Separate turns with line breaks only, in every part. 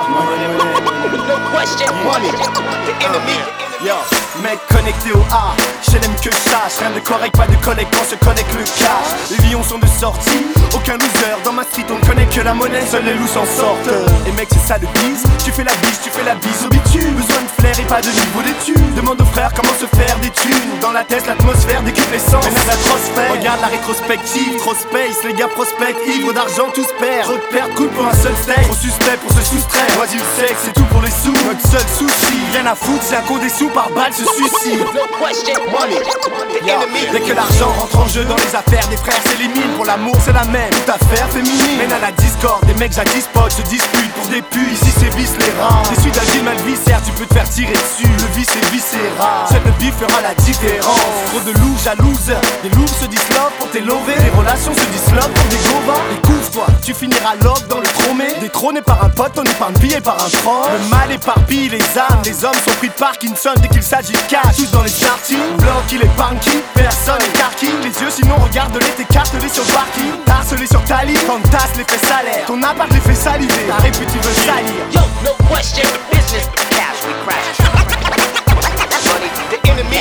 No question. Money. The enemy.
Yo, mec connecté au A, j'aime que je sache. Rien de correct, pas de collègue quand se connecte le cash. Les lions sont de sortie, aucun loser. Dans ma street on connaît que la monnaie, seuls les loups s'en sortent. Et mec c'est ça le bise, tu fais la bise au bitume. Besoin de flair et pas de niveau d'études. Demande aux frères comment se faire des thunes. Dans la tête l'atmosphère décuple l'essence. Mais la trospère, regarde la rétrospective. Trop space, les gars prospectent, ivres d'argent tous perdent. Trop de pertes coûtent pour un seul steak. Trop suspect pour se soustraire. Vas-y le sexe, c'est tout pour les sous. Notre seul souci, rien à foutre, c'est un con des sous par balle se suicide.
No question. Money. The enemy.
Dès que l'argent rentre en jeu dans les affaires des frères, c'est les mines. Pour l'amour c'est la même, toute affaire féminine. Mène à la discorde, des mecs jadis potes se disputent pour des puits, ici c'est vice les rats. Des suites d'agile mal viscère, tu peux te faire tirer dessus. Le vice est viscéral, seul le bif fera la différence. Trop de loups jalouses, des loups se disloquent pour tes lovés. Les relations se disloquent pour des govas. Écoute-toi, tu finiras l'ob dans le tromé. Détrôné par un pote, on épargne billet par un franc. Le mal éparpille les âmes, les hommes sont pris de Parkinson dès qu'il s'agit de cash. Tous dans les starting, blocs, il est punky, personne est carky. Les yeux sinon regarde-les, t'écartes-les sur le parking. Harcelé sur ta ligne, quand tasse les faits salaires. Ton appart les fait saliver, ta répute tu veux salir.
Yo, no question. Business. Cash. We crash. Money. The enemy.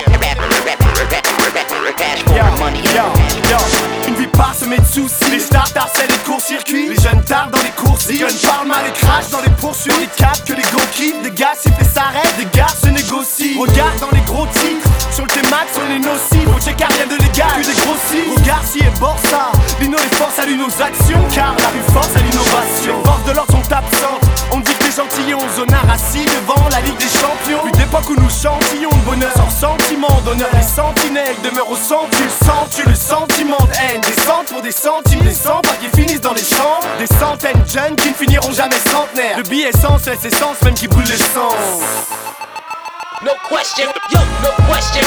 Cash for money.
Yo, une vie parsemée de soucis. Les stars harcèlent les courts-circuits. Les jeunes tardent dans les courses. Les jeunes parlent mal et crachent dans les poursuites. Ils captent que les go kiffent. Des gars sifflent et s'arrêtent. Des gars se négocient. Regarde dans les gros titres. Sur le T-Max on est nocifs. Au check rien de légal. Que des grossistes. Regarde si est Borsa. Lino les forces alluent nos actions. Car la rue force à l'innovation. Les forces de l'ordre sont absentes. On dit que les gentillons zone rassis devant la Ligue des Champions. Plus d'époque où nous chantillons de bonheur sans sentiment d'honneur. Les sentinelles demeurent au centre. Tu le sentiment de haine. Des centres pour des centimes. Des cendres qui finissent dans les cendres. Des centaines de jeunes qui ne finiront jamais centenaires. Le billet sans laisse essence même qui brûle l'essence.
No question. Yo, no question.